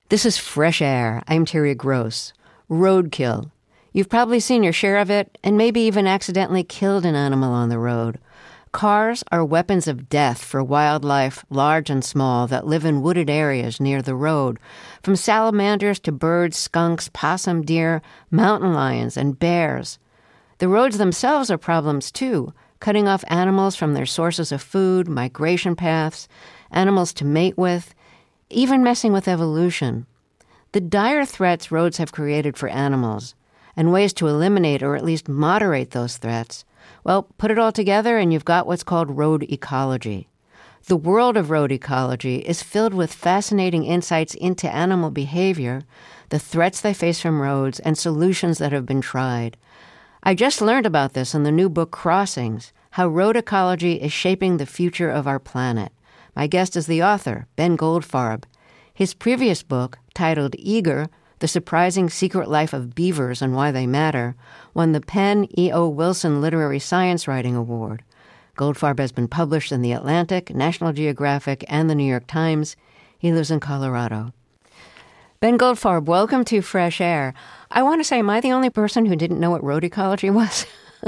This is Fresh Air. I'm Terry Gross. Roadkill. You've probably seen your share of it and maybe even accidentally killed an animal on the road. Cars are weapons of death for wildlife, large and small, that live in wooded areas near the road, from salamanders to birds, skunks, possum, deer, mountain lions, and bears. The roads themselves are problems too, cutting off animals from their sources of food, migration paths, animals to mate with, even messing with evolution. The dire threats roads have created for animals, and ways to eliminate or at least moderate those threats, well, put it all together and you've got what's called road ecology. The world of road ecology is filled with fascinating insights into animal behavior, the threats they face from roads, and solutions that have been tried. I just learned about this in the new book Crossings, How Road Ecology is Shaping the Future of Our Planet. My guest is the author, Ben Goldfarb. His previous book, titled Eager, The Surprising Secret Life of Beavers and Why They Matter, won the Penn E. O. Wilson Literary Science Writing Award. Goldfarb has been published in The Atlantic, National Geographic, and The New York Times. He lives in Colorado. Ben Goldfarb, welcome to Fresh Air. I want to say, am I the only person who didn't know what road ecology was?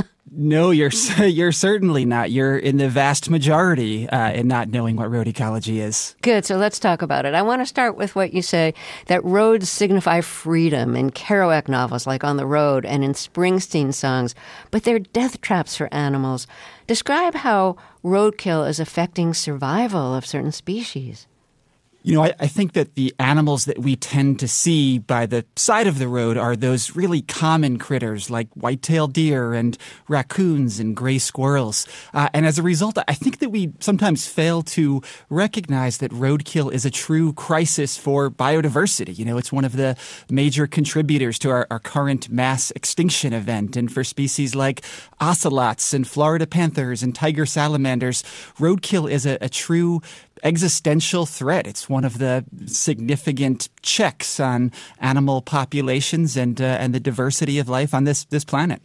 No, you're certainly not. You're in the vast majority in not knowing what road ecology is. Good, so let's talk about it. I want to start with what you say, that roads signify freedom in Kerouac novels like On the Road and in Springsteen songs, but they're death traps for animals. Describe how roadkill is affecting survival of certain species. You know, I think that the animals that we tend to see by the side of the road are those really common critters like white-tailed deer and raccoons and gray squirrels. And as a result, I think that we sometimes fail to recognize that roadkill is a true crisis for biodiversity. You know, it's one of the major contributors to our current mass extinction event. And for species like ocelots and Florida panthers and tiger salamanders, roadkill is a true existential threat. It's one of the significant checks on animal populations and the diversity of life on this planet.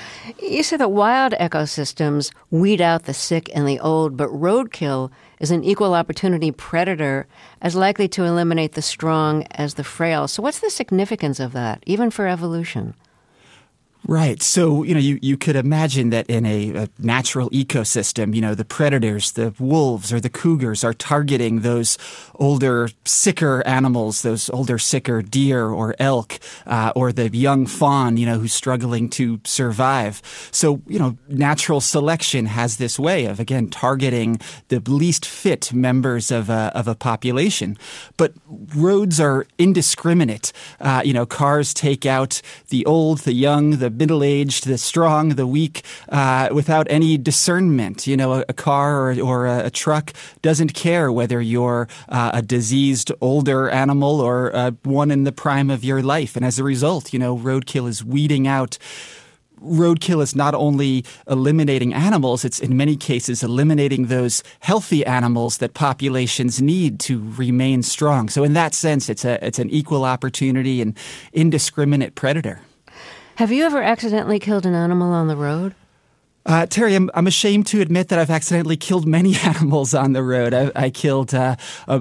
You say that wild ecosystems weed out the sick and the old, but roadkill is an equal opportunity predator as likely to eliminate the strong as the frail. So what's the significance of that, even for evolution? Right. So, you know, you could imagine that in a natural ecosystem, you know, the predators, the wolves or the cougars are targeting those older, sicker animals, those older, sicker deer or elk, or the young fawn, you know, who's struggling to survive. So, you know, natural selection has this way of, again, targeting the least fit members of a population. But roads are indiscriminate. You know, cars take out the old, the young, the middle-aged, the strong, the weak, without any discernment. You know, a car or a truck doesn't care whether you're a diseased older animal or one in the prime of your life. And as a result, you know, roadkill is weeding out. Roadkill is not only eliminating animals, it's in many cases eliminating those healthy animals that populations need to remain strong. So in that sense, it's an equal opportunity and indiscriminate predator. Have you ever accidentally killed an animal on the road? Terry, I'm ashamed to admit that I've accidentally killed many animals on the road. I killed a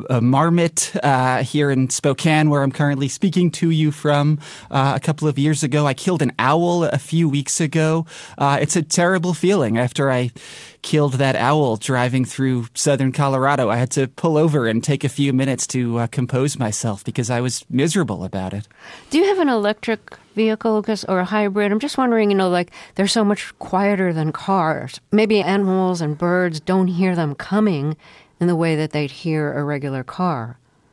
marmot here in Spokane, where I'm currently speaking to you from, a couple of years ago. I killed an owl a few weeks ago. It's a terrible feeling. After I killed that owl driving through southern Colorado, I had to pull over and take a few minutes to compose myself because I was miserable about it. Do you have an electric vehicle or a hybrid? I'm just wondering, you know, like they're so much quieter than cars. Maybe animals and birds don't hear them coming in the way that they'd hear a regular car.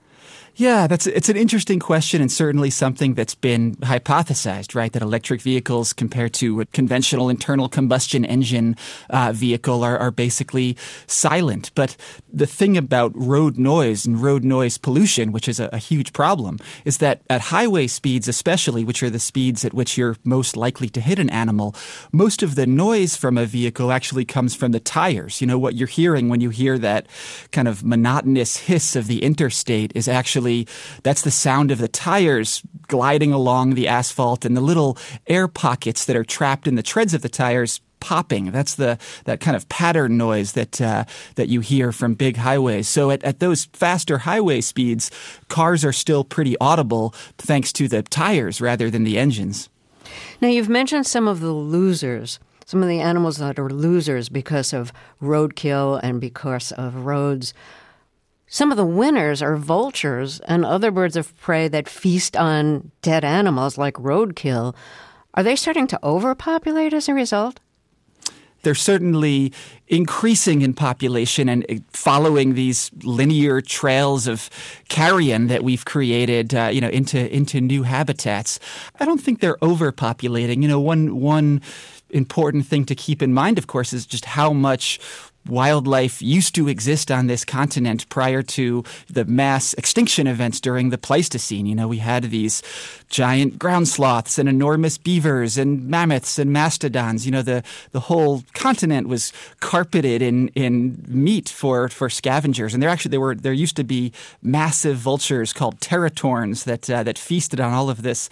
Yeah, it's an interesting question and certainly something that's been hypothesized, right? That electric vehicles compared to a conventional internal combustion engine vehicle are basically silent. But the thing about road noise and road noise pollution, which is a huge problem, is that at highway speeds especially, which are the speeds at which you're most likely to hit an animal, most of the noise from a vehicle actually comes from the tires. You know, what you're hearing when you hear that kind of monotonous hiss of the interstate is actually that's the sound of the tires gliding along the asphalt and the little air pockets that are trapped in the treads of the tires popping. That's that kind of pattern noise that you hear from big highways. So at those faster highway speeds, cars are still pretty audible thanks to the tires rather than the engines. Now, you've mentioned some of the losers, some of the animals that are losers because of roadkill and because of roads. Some of the winners are vultures and other birds of prey that feast on dead animals like roadkill. Are they starting to overpopulate as a result? They're certainly increasing in population and following these linear trails of carrion that we've created, into new habitats. I don't think they're overpopulating. One important thing to keep in mind, of course, is just how much wildlife used to exist on this continent prior to the mass extinction events during the Pleistocene. We had these giant ground sloths and enormous beavers and mammoths and mastodons. The whole continent was carpeted in meat for scavengers. And there used to be massive vultures called teratorns that feasted on all of this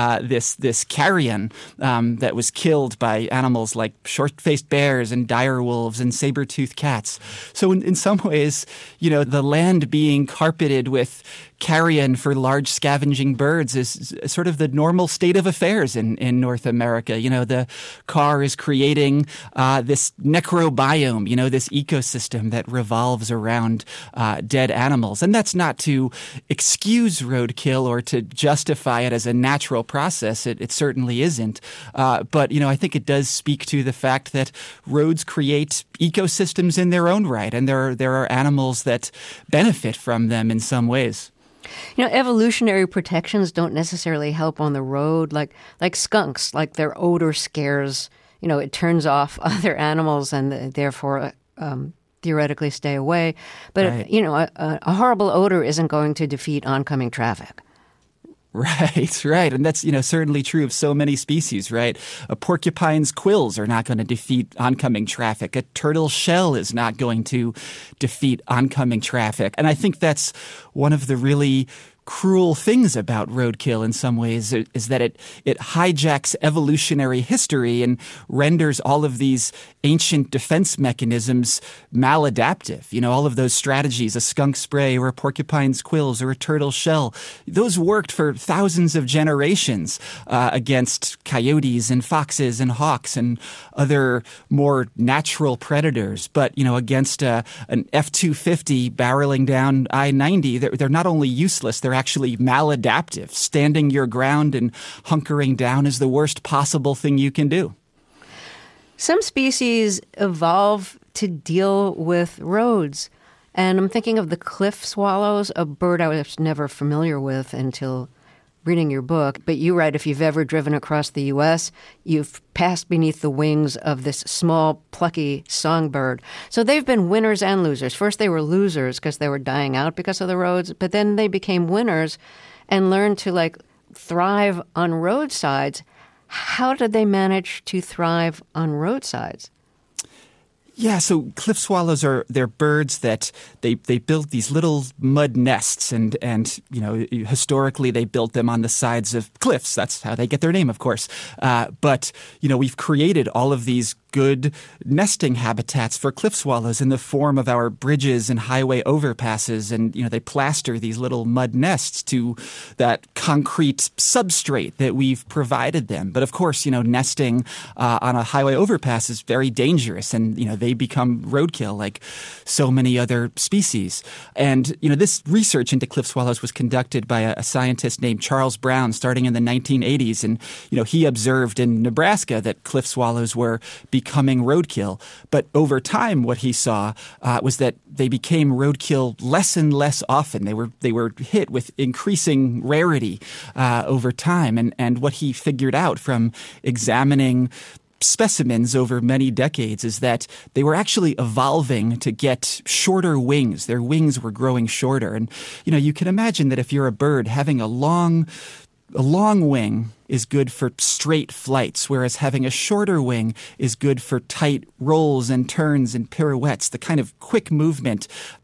carrion that was killed by animals like short-faced bears and dire wolves and saber-toothed cats. So in some ways, the land being carpeted with carrion for large scavenging birds is sort of the normal state of affairs in North America. The car is creating this necrobiome, this ecosystem that revolves around dead animals. And that's not to excuse roadkill or to justify it as a natural process. It certainly isn't. But I think it does speak to the fact that roads create ecosystems in their own right, and there are animals that benefit from them in some ways. Evolutionary protections don't necessarily help on the road, like skunks, like their odor scares, it turns off other animals and therefore theoretically stay away. But, right. A horrible odor isn't going to defeat oncoming traffic. Right. And that's, certainly true of so many species, right? A porcupine's quills are not going to defeat oncoming traffic. A turtle's shell is not going to defeat oncoming traffic. And I think that's one of the really cruel things about roadkill in some ways is that it hijacks evolutionary history and renders all of these ancient defense mechanisms maladaptive. All of those strategies, a skunk spray or a porcupine's quills or a turtle shell, those worked for thousands of generations against coyotes and foxes and hawks and other more natural predators. But, against an F-250 barreling down I-90, they're not only useless, they're actually maladaptive. Standing your ground and hunkering down is the worst possible thing you can do. Some species evolve to deal with roads. And I'm thinking of the cliff swallows, a bird I was never familiar with until reading your book. But you write, if you've ever driven across the U.S., you've passed beneath the wings of this small, plucky songbird. So they've been winners and losers. First, they were losers because they were dying out because of the roads. But then they became winners and learned to, thrive on roadsides. How did they manage to thrive on roadsides? Yeah, so cliff swallows they're birds that they build these little mud nests and historically they built them on the sides of cliffs. That's how they get their name, of course. But we've created all of these good nesting habitats for cliff swallows in the form of our bridges and highway overpasses. And, they plaster these little mud nests to that concrete substrate that we've provided them. But of course, nesting on a highway overpass is very dangerous and, they become roadkill like so many other species. And, this research into cliff swallows was conducted by a scientist named Charles Brown starting in the 1980s. And, he observed in Nebraska that cliff swallows were becoming roadkill. But over time, what he saw was that they became roadkill less and less often. They were hit with increasing rarity over time. And what he figured out from examining specimens over many decades is that they were actually evolving to get shorter wings. Their wings were growing shorter. And, you can imagine that if you're a bird, having a long wing is good for straight flights, whereas having a shorter wing is good for tight rolls and turns and pirouettes, the kind of quick movement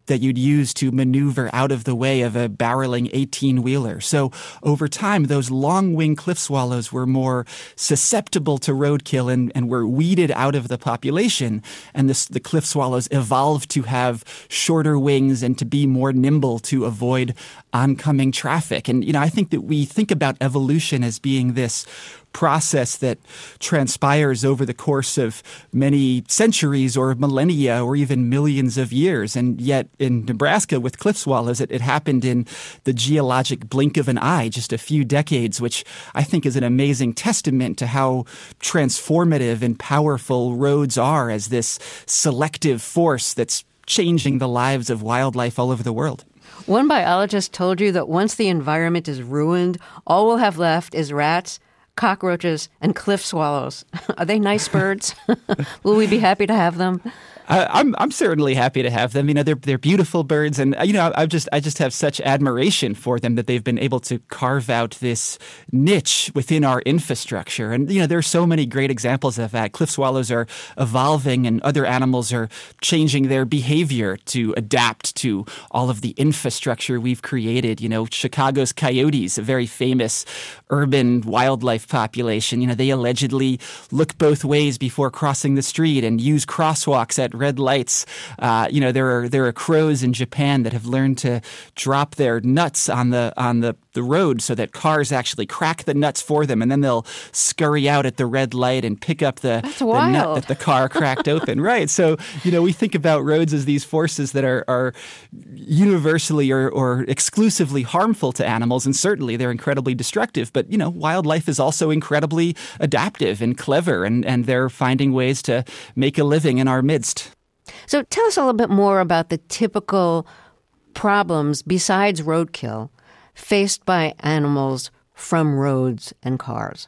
that you'd use to maneuver out of the way of a barreling 18-wheeler. So over time, those long-winged cliff swallows were more susceptible to roadkill and were weeded out of the population. And the cliff swallows evolved to have shorter wings and to be more nimble to avoid oncoming traffic. And, I think that we think about evolution as being this process that transpires over the course of many centuries or millennia or even millions of years. And yet in Nebraska with cliff swallows, it happened in the geologic blink of an eye, just a few decades, which I think is an amazing testament to how transformative and powerful roads are as this selective force that's changing the lives of wildlife all over the world. One biologist told you that once the environment is ruined, all we'll have left is rats, cockroaches, and cliff swallows. Are they nice birds? Will we be happy to have them? I'm certainly happy to have them. They're beautiful birds, and I just have such admiration for them that they've been able to carve out this niche within our infrastructure. And there are so many great examples of that. Cliff swallows are evolving, and other animals are changing their behavior to adapt to all of the infrastructure we've created. Chicago's coyotes, a very famous urban wildlife population. They allegedly look both ways before crossing the street and use crosswalks at red lights. There are crows in Japan that have learned to drop their nuts on the road so that cars actually crack the nuts for them, and then they'll scurry out at the red light and pick up the nut that the car cracked open. Right. So, we think about roads as these forces that are universally or exclusively harmful to animals, and certainly they're incredibly destructive. But, wildlife is also incredibly adaptive and clever, and they're finding ways to make a living in our midst. So tell us a little bit more about the typical problems besides roadkill faced by animals from roads and cars.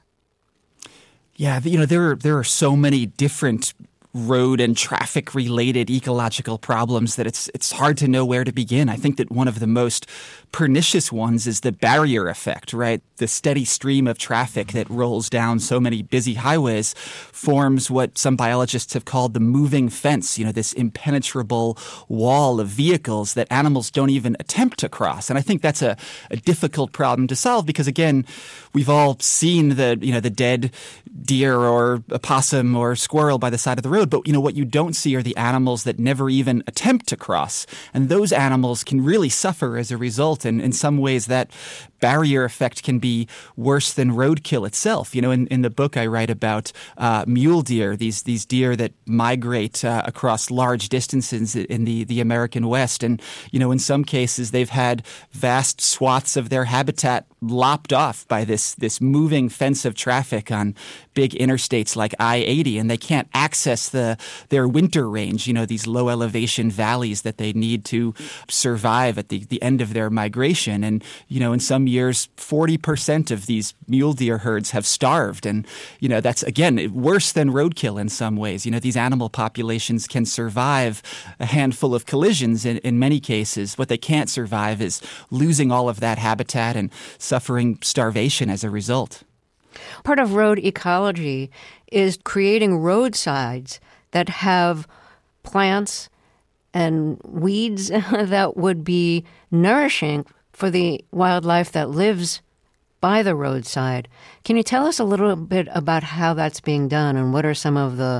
Yeah, there are so many different road and traffic related ecological problems that it's hard to know where to begin. I think that one of the most pernicious ones is the barrier effect, right? The steady stream of traffic that rolls down so many busy highways forms what some biologists have called the moving fence, this impenetrable wall of vehicles that animals don't even attempt to cross. And I think that's a difficult problem to solve because, again, we've all seen the dead deer or a possum or squirrel by the side of the road. But, what you don't see are the animals that never even attempt to cross. And those animals can really suffer as a result. And in some ways, that barrier effect can be worse than roadkill itself. In the book, I write about mule deer, these deer that migrate across large distances in the American West. And, in some cases, they've had vast swaths of their habitat lopped off by this moving fence of traffic on big interstates like I-80, and they can't access their winter range, these low elevation valleys that they need to survive at the end of their migration. And, in some years, 40% of these mule deer herds have starved. And, that's, again, worse than roadkill in some ways. These animal populations can survive a handful of collisions in many cases. What they can't survive is losing all of that habitat and suffering starvation as a result. Part of road ecology is creating roadsides that have plants and weeds that would be nourishing for the wildlife that lives by the roadside. Can you tell us a little bit about how that's being done and what are some of the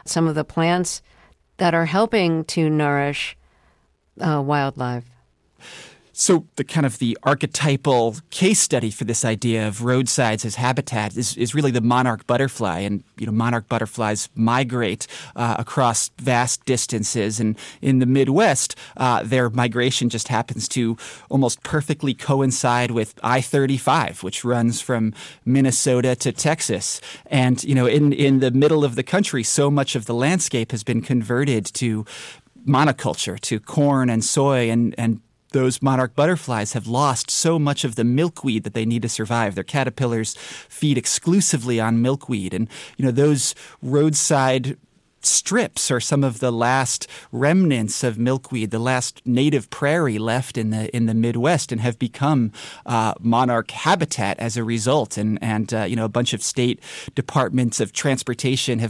plants that are helping to nourish wildlife? So the archetypal case study for this idea of roadsides as habitat is really the monarch butterfly. And, monarch butterflies migrate across vast distances. And in the Midwest, their migration just happens to almost perfectly coincide with I-35, which runs from Minnesota to Texas. And, in the middle of the country, so much of the landscape has been converted to monoculture, to corn and soy, and those monarch butterflies have lost so much of the milkweed that they need to survive. Their caterpillars feed exclusively on milkweed. And, those roadside strips are some of the last remnants of milkweed, the last native prairie left in the Midwest, and have become monarch habitat as a result. And a bunch of state departments of transportation have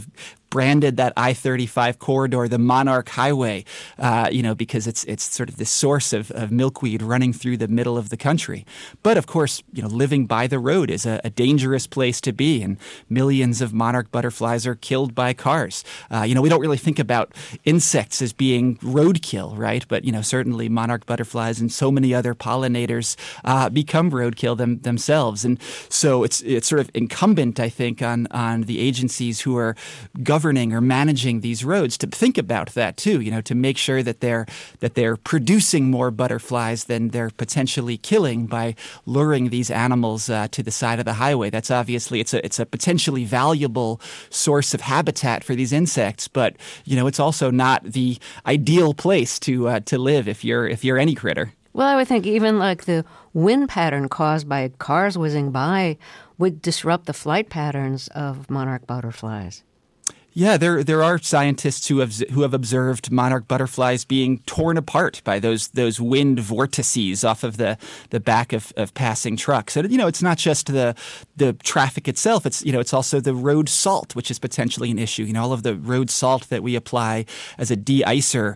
branded that I-35 corridor the Monarch Highway, because it's sort of this source of milkweed running through the middle of the country. But of course, living by the road is a dangerous place to be, and millions of monarch butterflies are killed by cars. We don't really think about insects as being roadkill, right? But, certainly monarch butterflies and so many other pollinators become roadkill themselves. And so it's sort of incumbent, I think, on the agencies who are governing or managing these roads to think about that too, to make sure that they're producing more butterflies than they're potentially killing by luring these animals to the side of the highway. That's obviously it's a potentially valuable source of habitat for these insects, but it's also not the ideal place to live if you're any critter. Well, I would think even like the wind pattern caused by cars whizzing by would disrupt the flight patterns of monarch butterflies. Yeah, there are scientists who have observed monarch butterflies being torn apart by those wind vortices off of the back of passing trucks. So, it's not just the traffic itself. It's also the road salt, which is potentially an issue. All of the road salt that we apply as a de-icer,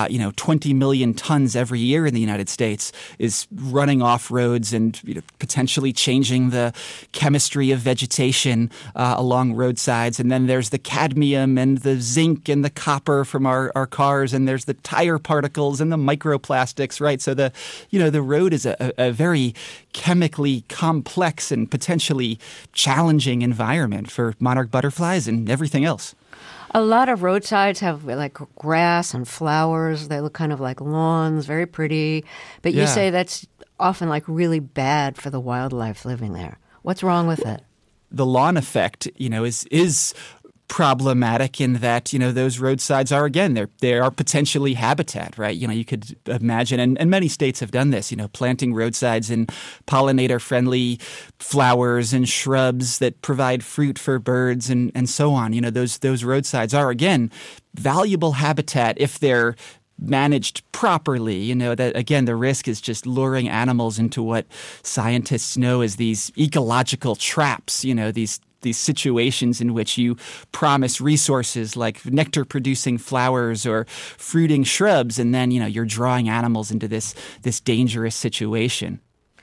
20 million tons every year in the United States is running off roads and potentially changing the chemistry of vegetation along roadsides. And then there's the cadmium and the zinc and the copper from our cars, and there's the tire particles and the microplastics, right? So the road is a very chemically complex and potentially challenging environment for monarch butterflies and everything else. A lot of roadsides have like grass and flowers. They look kind of like lawns, very pretty. But you say that's often like really bad for the wildlife living there. What's wrong with it? The lawn effect, is problematic in that, those roadsides are, again, they are potentially habitat, right? You could imagine, and many states have done this, planting roadsides in pollinator-friendly flowers and shrubs that provide fruit for birds and so on. Those roadsides are, again, valuable habitat if they're managed properly. That again, the risk is just luring animals into what scientists know as these ecological traps, these situations in which you promise resources like nectar-producing flowers or fruiting shrubs, and then, you're drawing animals into this dangerous situation.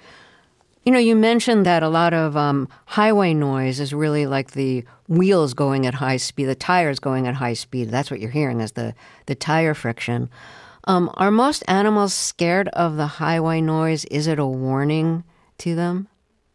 You mentioned that a lot of highway noise is really like the wheels going at high speed, the tires going at high speed. That's what you're hearing is the tire friction. Are most animals scared of the highway noise? Is it a warning to them?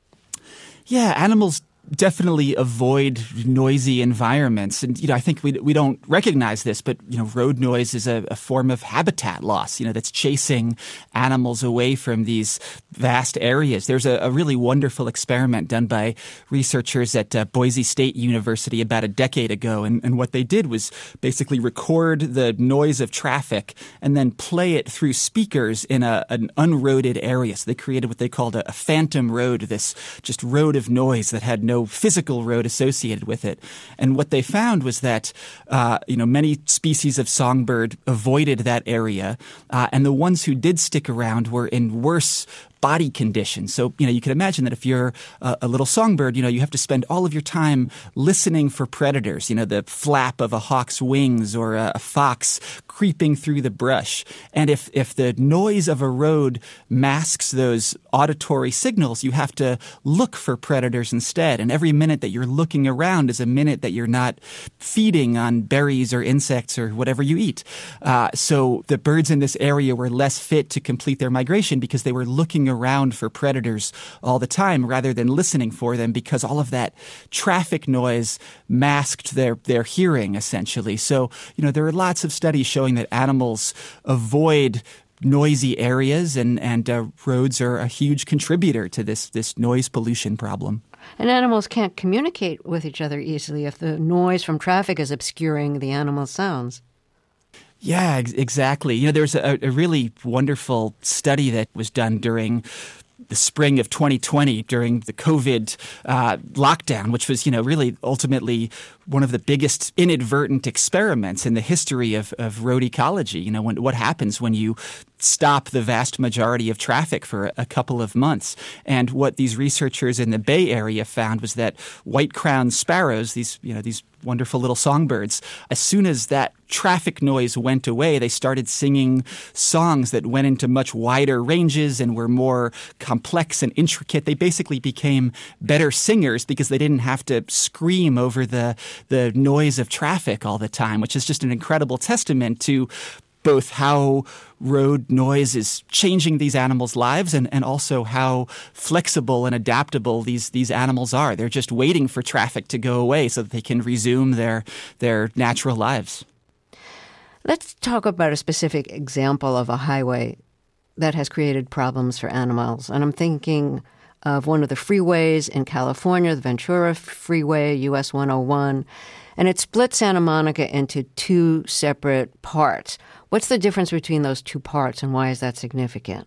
Yeah, animals definitely avoid noisy environments. And, I think we don't recognize this, but, road noise is a form of habitat loss, that's chasing animals away from these vast areas. There's a really wonderful experiment done by researchers at Boise State University about a decade ago. And what they did was basically record the noise of traffic and then play it through speakers in an unroaded area. So they created what they called a phantom road, this just road of noise that had no physical road associated with it. And what they found was that, many species of songbird avoided that area. And the ones who did stick around were in worse body conditions. So, you can imagine that if you're a little songbird, you have to spend all of your time listening for predators, the flap of a hawk's wings or a fox creeping through the brush. And if the noise of a road masks those auditory signals, you have to look for predators instead. And every minute that you're looking around is a minute that you're not feeding on berries or insects or whatever you eat. So the birds in this area were less fit to complete their migration because they were looking around for predators all the time rather than listening for them, because all of that traffic noise masked their hearing, essentially. So, there are lots of studies showing that animals avoid noisy areas, and roads are a huge contributor to this noise pollution problem. And animals can't communicate with each other easily if the noise from traffic is obscuring the animal's sounds. Yeah, exactly. There's a really wonderful study that was done during the spring of 2020 during the COVID lockdown, which was, really ultimately one of the biggest inadvertent experiments in the history of road ecology. What happens when you stop the vast majority of traffic for a couple of months. And what these researchers in the Bay Area found was that white-crowned sparrows, these wonderful little songbirds, as soon as that traffic noise went away, they started singing songs that went into much wider ranges and were more complex and intricate. They basically became better singers because they didn't have to scream over the noise of traffic all the time, which is just an incredible testament to both how road noise is changing these animals' lives and also how flexible and adaptable these animals are. They're just waiting for traffic to go away so that they can resume their natural lives. Let's talk about a specific example of a highway that has created problems for animals. And I'm thinking of one of the freeways in California, the Ventura Freeway, US 101. And it split Santa Monica into two separate parts. What's the difference between those two parts, and why is that significant?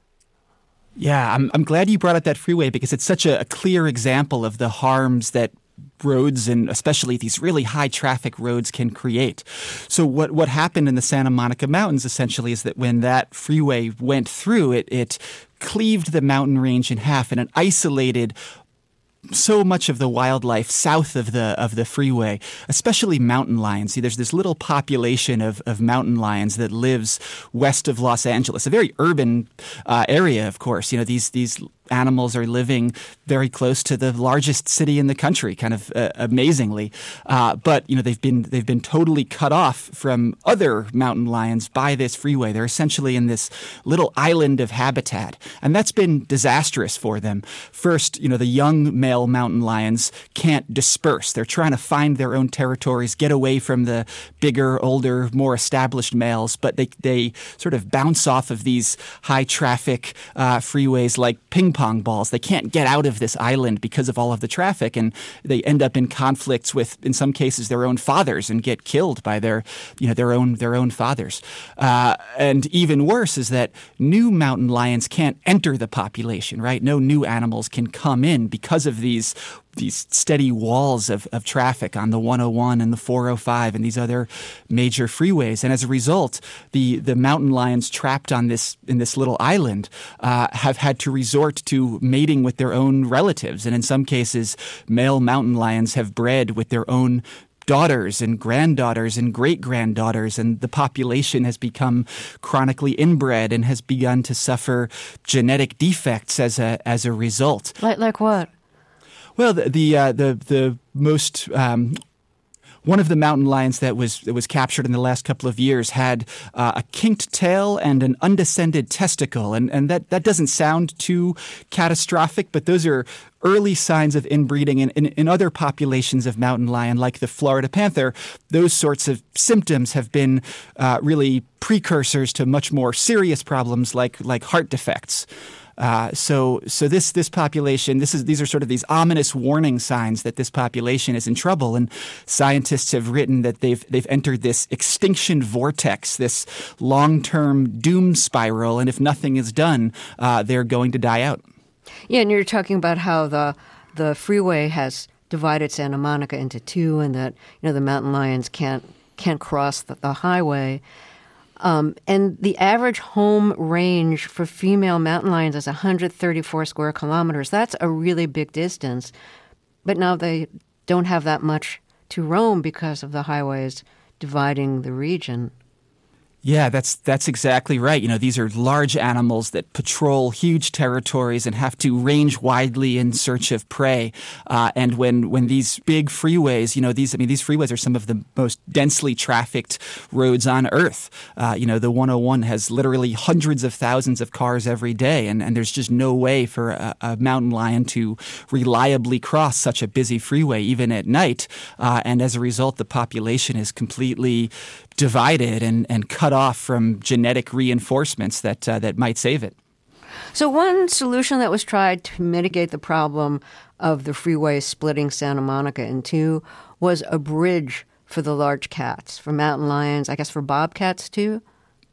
Yeah, I'm glad you brought up that freeway because it's such a clear example of the harms that roads and especially these really high traffic roads can create. So what happened in the Santa Monica Mountains essentially is that when that freeway went through, it cleaved the mountain range in half and it isolated so much of the wildlife south of the freeway, especially mountain lions. See, there's this little population of mountain lions that lives west of Los Angeles, a very urban area, of course. These animals are living very close to the largest city in the country, kind of amazingly. But they've been totally cut off from other mountain lions by this freeway. They're essentially in this little island of habitat, and that's been disastrous for them. First, the young male mountain lions can't disperse. They're trying to find their own territories, get away from the bigger, older, more established males, but they sort of bounce off of these high traffic freeways like ping pong balls. They can't get out of this island because of all of the traffic, and they end up in conflicts with, in some cases, their own fathers and get killed by their own fathers. And even worse is that new mountain lions can't enter the population, right? No new animals can come in because of these steady walls of traffic on the 101 and the 405 and these other major freeways. And as a result, the mountain lions trapped in this little island have had to resort to mating with their own relatives. And in some cases, male mountain lions have bred with their own daughters and granddaughters and great-granddaughters, and the population has become chronically inbred and has begun to suffer genetic defects as a result. Like what? Well, the most one of the mountain lions that was captured in the last couple of years had a kinked tail and an undescended testicle, and that doesn't sound too catastrophic, but those are early signs of inbreeding in other populations of mountain lion, like the Florida panther. Those sorts of symptoms have been really precursors to much more serious problems like heart defects. So this population, these are sort of these ominous warning signs that this population is in trouble, and scientists have written that they've entered this extinction vortex, this long-term doom spiral, and if nothing is done, they're going to die out. Yeah, and you're talking about how the freeway has divided Santa Monica into two, and that the mountain lions can't cross the highway. And the average home range for female mountain lions is 134 square kilometers. That's a really big distance. But now they don't have that much to roam because of the highways dividing the region. Yeah, that's exactly right. These are large animals that patrol huge territories and have to range widely in search of prey. And when these big freeways, these freeways are some of the most densely trafficked roads on Earth. The 101 has literally hundreds of thousands of cars every day, and there's just no way for a mountain lion to reliably cross such a busy freeway, even at night. And as a result, the population is completely divided and cut off from genetic reinforcements that might save it. So one solution that was tried to mitigate the problem of the freeway splitting Santa Monica in two was a bridge for the large cats, for mountain lions, I guess for bobcats too?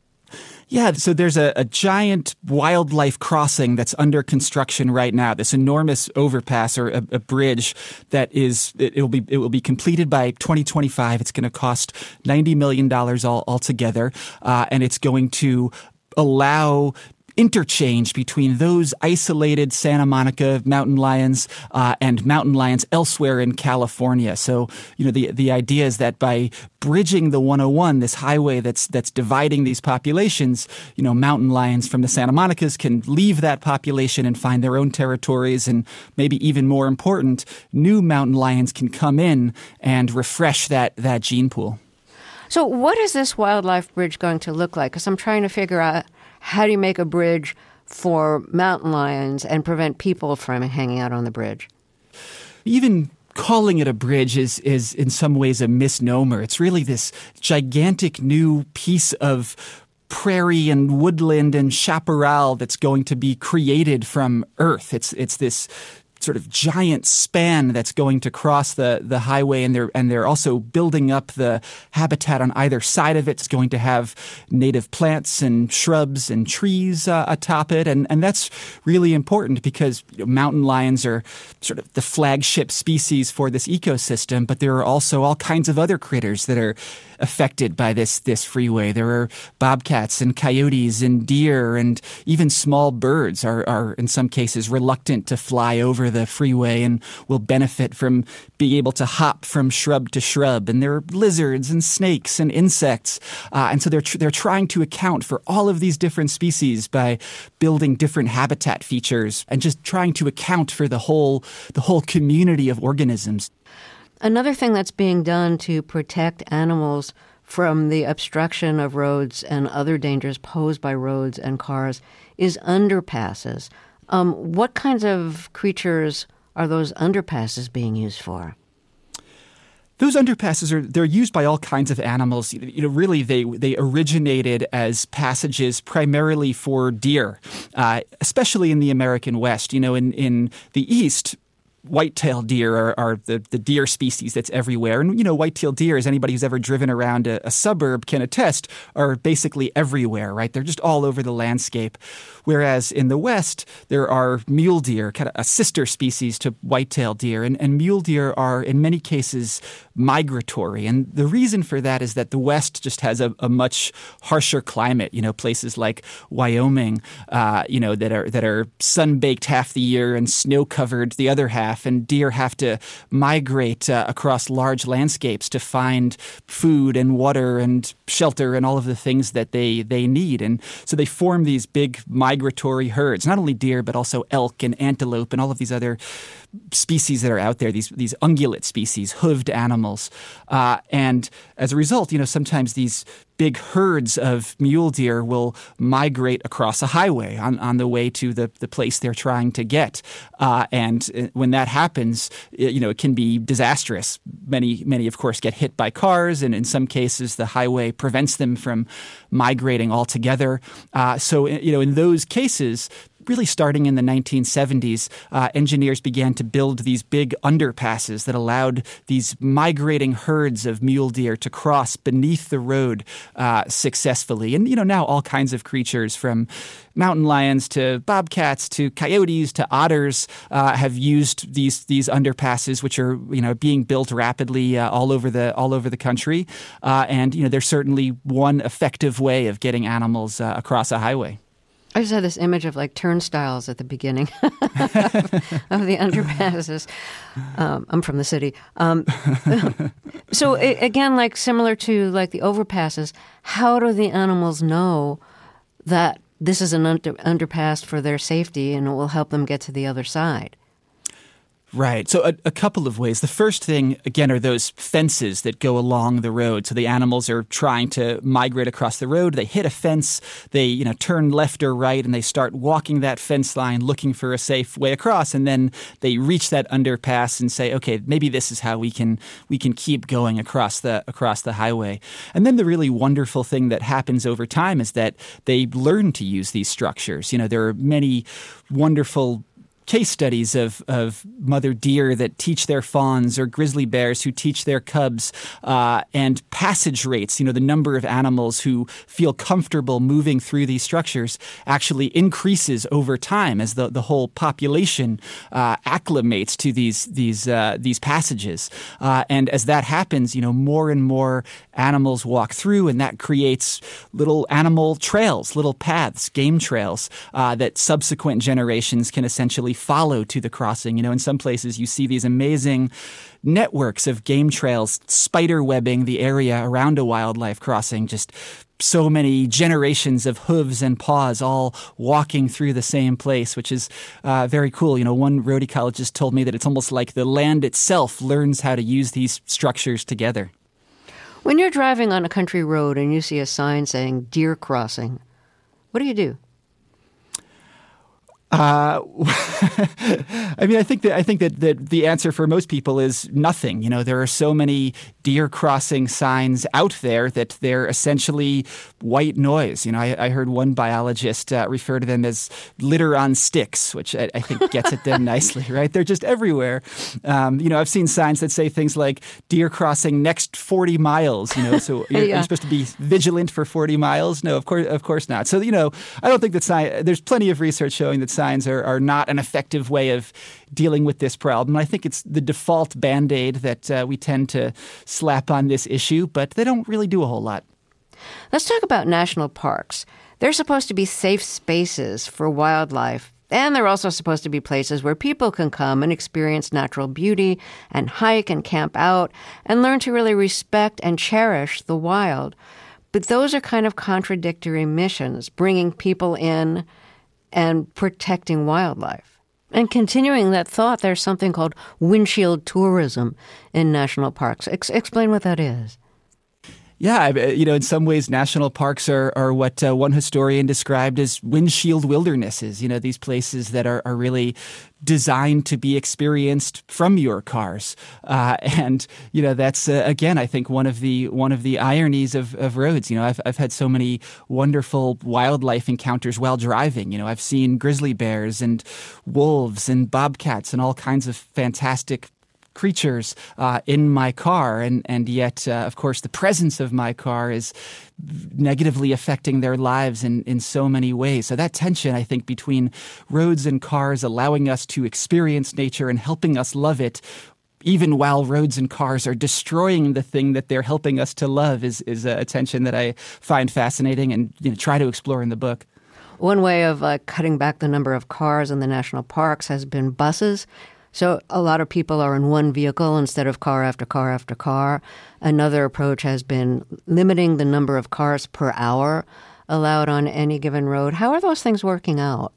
Yeah, so there's a giant wildlife crossing that's under construction right now. This enormous overpass or a bridge that it will be completed by 2025. It's going to cost $90 million altogether, and it's going to allow interchange between those isolated Santa Monica mountain lions and mountain lions elsewhere in California. So, the idea is that by bridging the 101, this highway that's dividing these populations, mountain lions from the Santa Monicas can leave that population and find their own territories, and maybe even more important, new mountain lions can come in and refresh that gene pool. So what is this wildlife bridge going to look like? Because I'm trying to figure out, how do you make a bridge for mountain lions and prevent people from hanging out on the bridge? Even calling it a bridge is in some ways a misnomer. It's really this gigantic new piece of prairie and woodland and chaparral that's going to be created from Earth. It's this sort of giant span that's going to cross the highway, and they're also building up the habitat on either side of it. It's going to have native plants and shrubs and trees atop it, and that's really important because mountain lions are sort of the flagship species for this ecosystem, but there are also all kinds of other critters that are affected by this freeway. There are bobcats and coyotes and deer, and even small birds are in some cases reluctant to fly over the freeway and will benefit from being able to hop from shrub to shrub. And there are lizards and snakes and insects. And so they're trying to account for all of these different species by building different habitat features and just trying to account for the whole community of organisms. Another thing that's being done to protect animals from the obstruction of roads and other dangers posed by roads and cars is underpasses. What kinds of creatures are those underpasses being used for? Those underpasses they're used by all kinds of animals. Really, they originated as passages primarily for deer, especially in the American West. In the East, white-tailed deer are the deer species that's everywhere. And, white-tailed deer, as anybody who's ever driven around a suburb can attest, are basically everywhere, right? They're just all over the landscape. Whereas in the West, there are mule deer, kind of a sister species to white-tailed deer. And mule deer are, in many cases, migratory. And the reason for that is that the West just has a much harsher climate. Places like Wyoming, that are sun-baked half the year and snow-covered the other half. And deer have to migrate across large landscapes to find food and water and shelter and all of the things that they need. And so they form these big migratory herds, not only deer, but also elk and antelope and all of these other species that are out there, these ungulate species, hooved animals. And as a result, sometimes these big herds of mule deer will migrate across a highway on the way to the place they're trying to get. And when that happens, it can be disastrous. Many, of course, get hit by cars, and in some cases, the highway prevents them from migrating altogether. So in those cases, really starting in the 1970s, engineers began to build these big underpasses that allowed these migrating herds of mule deer to cross beneath the road successfully. And, now all kinds of creatures from mountain lions to bobcats to coyotes to otters have used these underpasses, which are, being built rapidly all over the country. And, there's certainly one effective way of getting animals across a highway. I just had this image of turnstiles at the beginning of the underpasses. I'm from the city. So again, similar to the overpasses, how do the animals know that this is an underpass for their safety and it will help them get to the other side? Right. So a couple of ways. The first thing, again, are those fences that go along the road. So the animals are trying to migrate across the road. They hit a fence. They, turn left or right, and they start walking that fence line looking for a safe way across. And then they reach that underpass and say, okay, maybe this is how we can keep going across the highway. And then the really wonderful thing that happens over time is that they learn to use these structures. There are many wonderful case studies of mother deer that teach their fawns, or grizzly bears who teach their cubs, and passage rates, the number of animals who feel comfortable moving through these structures actually increases over time as the whole population acclimates to these passages. And as that happens, more and more animals walk through, and that creates little animal trails, little paths, game trails that subsequent generations can essentially follow to the crossing. In some places you see these amazing networks of game trails spider webbing the area around a wildlife crossing, just so many generations of hooves and paws all walking through the same place, which is very cool. One road ecologist told me that it's almost like the land itself learns how to use these structures together. When you're driving on a country road and you see a sign saying deer crossing, what do? I think that the answer for most people is nothing. There are so many deer crossing signs out there that they're essentially white noise. I heard one biologist refer to them as litter on sticks, which I think gets at them nicely, right? They're just everywhere. I've seen signs that say things like deer crossing next 40 miles, so you're supposed to be vigilant for 40 miles. No, of course not. So, I don't think that there's plenty of research showing that signs are not an effective way of dealing with this problem. I think it's the default Band-Aid that we tend to slap on this issue, but they don't really do a whole lot. Let's talk about national parks. They're supposed to be safe spaces for wildlife, and they're also supposed to be places where people can come and experience natural beauty and hike and camp out and learn to really respect and cherish the wild. But those are kind of contradictory missions, bringing people in and protecting wildlife. And continuing that thought, there's something called windshield tourism in national parks. Explain what that is. Yeah, in some ways, national parks are what one historian described as windshield wildernesses. These places that are really designed to be experienced from your cars, and that's again, I think one of the ironies of roads. I've had so many wonderful wildlife encounters while driving. I've seen grizzly bears and wolves and bobcats and all kinds of fantastic creatures in my car, and yet, of course, the presence of my car is negatively affecting their lives in so many ways. So that tension, I think, between roads and cars allowing us to experience nature and helping us love it, even while roads and cars are destroying the thing that they're helping us to love, is a tension that I find fascinating and try to explore in the book. One way of cutting back the number of cars in the national parks has been buses. So a lot of people are in one vehicle instead of car after car after car. Another approach has been limiting the number of cars per hour allowed on any given road. How are those things working out?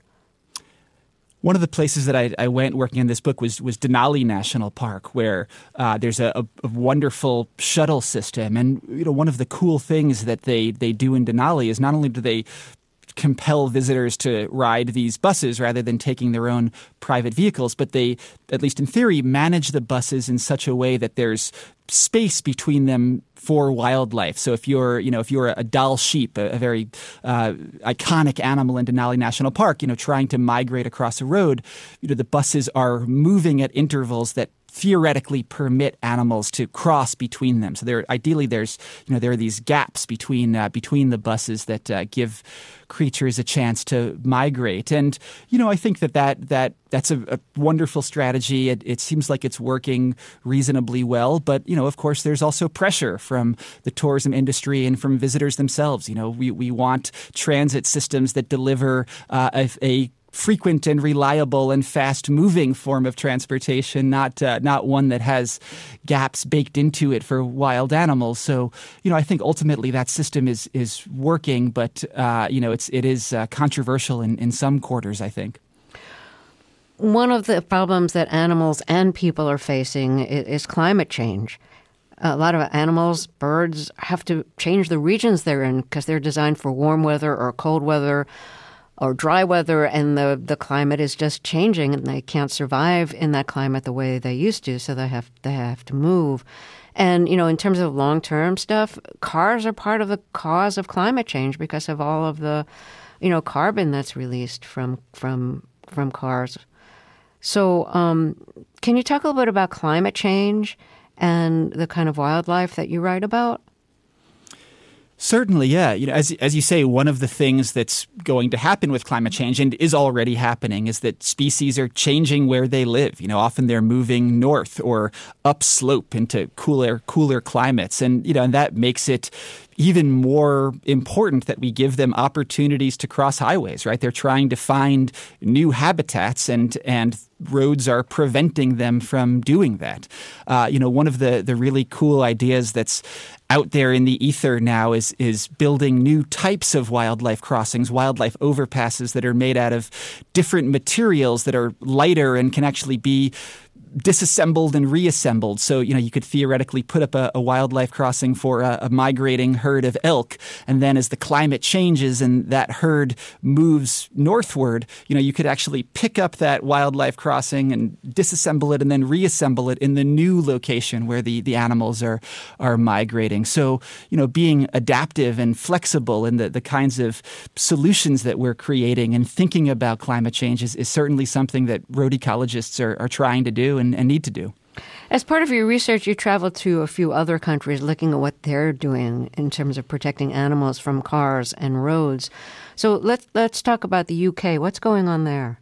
One of the places that I went working on this book was Denali National Park, where there's a wonderful shuttle system. And one of the cool things that they do in Denali is not only do they compel visitors to ride these buses rather than taking their own private vehicles, but they, at least in theory, manage the buses in such a way that there's space between them for wildlife. So if you're a Dall sheep, a very iconic animal in Denali National Park, trying to migrate across a road, the buses are moving at intervals that theoretically permit animals to cross between them. So there are these gaps between the buses that give creatures a chance to migrate. And I think that's a wonderful strategy. It seems like it's working reasonably well, but of course there's also pressure from the tourism industry and from visitors themselves. We want transit systems that deliver a frequent and reliable and fast-moving form of transportation, not one that has gaps baked into it for wild animals. So, I think ultimately that system is working, but it is controversial in some quarters, I think. One of the problems that animals and people are facing is climate change. A lot of animals, birds, have to change the regions they're in because they're designed for warm weather or cold weather or dry weather, and the climate is just changing, and they can't survive in that climate the way they used to, so they have to move. And, in terms of long-term stuff, cars are part of the cause of climate change because of all of the, carbon that's released from cars. So can you talk a little bit about climate change and the kind of wildlife that you write about? Certainly, yeah. As you say, one of the things that's going to happen with climate change and is already happening is that species are changing where they live. Often they're moving north or upslope into cooler climates, and and that makes it even more important that we give them opportunities to cross highways, right? They're trying to find new habitats, and roads are preventing them from doing that. One of the really cool ideas that's out there in the ether now is building new types of wildlife crossings, wildlife overpasses that are made out of different materials that are lighter and can actually be disassembled and reassembled. So, you could theoretically put up a wildlife crossing for a migrating herd of elk. And then as the climate changes and that herd moves northward, you could actually pick up that wildlife crossing and disassemble it and then reassemble it in the new location where the animals are migrating. So, being adaptive and flexible in the kinds of solutions that we're creating and thinking about climate change is certainly something that road ecologists are trying to do and need to do. As part of your research, you traveled to a few other countries looking at what they're doing in terms of protecting animals from cars and roads. So let's talk about the UK. What's going on there?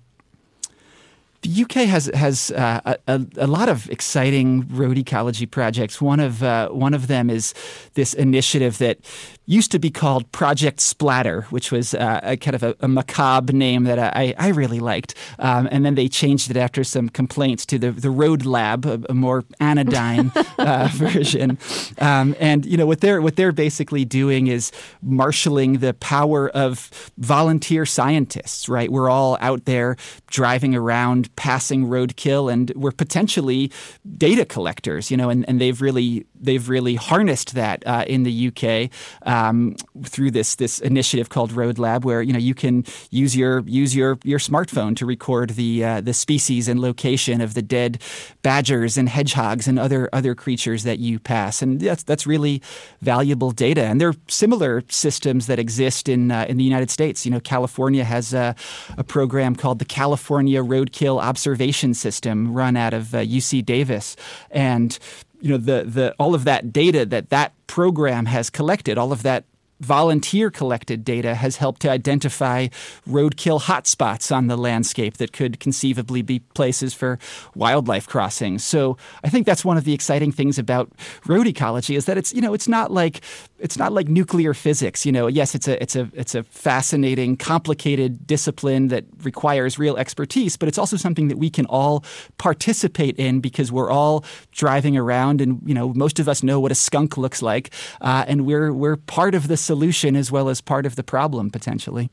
The UK has a lot of exciting road ecology projects. One of them is this initiative that used to be called Project Splatter, which was a kind of a macabre name that I really liked. And then they changed it after some complaints to the Road Lab, a more anodyne version. And what they're basically doing is marshaling the power of volunteer scientists. Right, we're all out there driving around, passing roadkill, and we're potentially data collectors. And they've really harnessed that in the UK. Through this initiative called Road Lab, where you can use your smartphone to record the species and location of the dead badgers and hedgehogs and other creatures that you pass, and that's really valuable data. And there are similar systems that exist in the United States. California has a program called the California Roadkill Observation System, run out of UC Davis, and the all of that data that program has collected, all of that volunteer collected data has helped to identify roadkill hotspots on the landscape that could conceivably be places for wildlife crossings. So I think that's one of the exciting things about road ecology is that it's not like nuclear physics. Yes, it's a fascinating, complicated discipline that requires real expertise, but it's also something that we can all participate in because we're all driving around, and most of us know what a skunk looks like, and we're part of the solution as well as part of the problem potentially.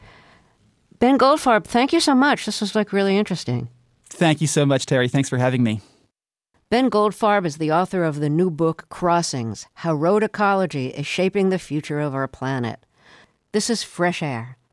Ben Goldfarb, thank you so much. This was really interesting. Thank you so much, Terry. Thanks for having me. Ben Goldfarb is the author of the new book, Crossings: How Road Ecology is Shaping the Future of Our Planet. This is Fresh Air.